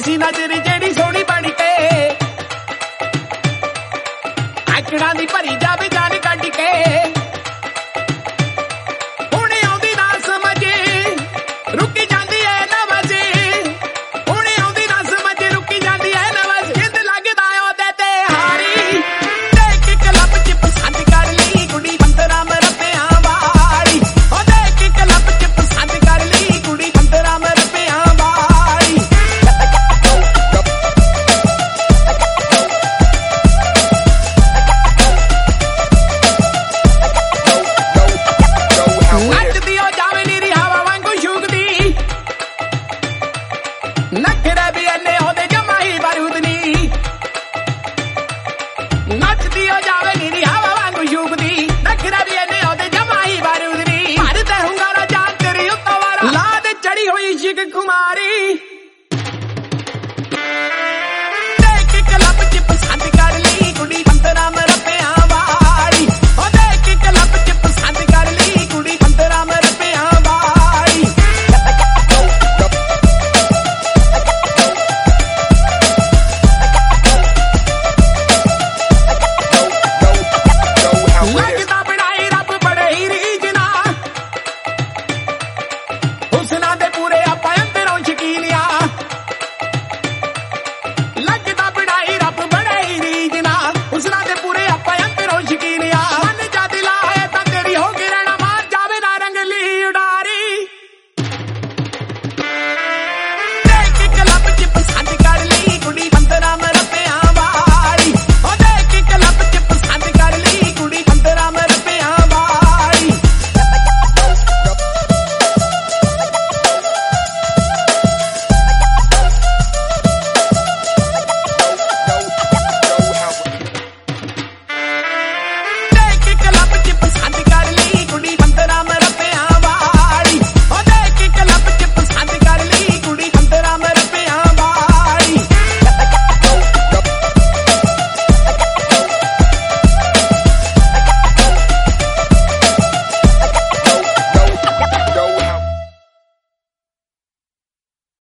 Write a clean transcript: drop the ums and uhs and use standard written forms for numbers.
ਸੀ ਨਜ਼ਰ ਜਿਹੜੀ ਸੋਹਣੀ ਬਣ ਕੇ ਆਕੜਾਂ ਦੀ ਭਰੀ ਜਾਵੇ ਜਾਨ ਕੱਢ ਕੇ ਹੁਣ ਆਉਂਦੀ ਨਾ ਸਮਝ ਰੁਕੀ ਜਾਂਦੀ ਐ ਨਵਜ਼ ਹੁਣ ਆਉਂਦੀ ਨਾ ਸਮਝ ਰੁਕੀ ਜਾਂਦੀ ਐ ਨਵਜ਼ ਜਿੰਦ ਲੱਗਦਾ ਉਹਦੇ ਤੇ ਹਾਰੀ ਦੇਖ ਕਲੱਬ ਚ ਪਸੰਦ ਕਰ ਲਈ ਕੁੜੀ 15 ਮਰਪਿਆਂ ਵਾਲੀ ਉਹ ਦੇਖ ਕਲੱਬ ਚ ਪਸੰਦ ਕਰ ਲਈ ਕੁੜੀ 15 ਮਰਪਿਆਂ ਵਾਲੀ ਨੱਚਦੀ ਉਹ ਜਾਵੇ ਨੀਰੀ ਹਵਾ ਵਾਂਗੂ ਸ਼ੂਕਦੀ ਨਖਰੇ ਵੀ ਇੰਨੇ ਉਹਦੇ ਜਮਾ ਹੀ ਬਾਰੂਦ ਨੀ ਨੱਚਦੀ ਉਹ ਜਾਵੇ ਨੀਰੀ ਹਵਾ ਵਾਂਗੂ ਸ਼ੂਕਦੀ ਨਖਰੇ ਵੀ ਇੰਨੇ ਉਹਦੇ ਜਮਾ ਹੀ ਬਾਰੂਦ ਨੀ ਭਰਦੇ ਹੁੰਗਾਰਾ ਜਾਨ ਤੇਰੀ ਉੱਤੋਂ ਵਾਰਾ ਲਾ ਦੇ ਚੜੀ ਹੋਈ ਸ਼ਿਕ ਕੁਮਾਰੀ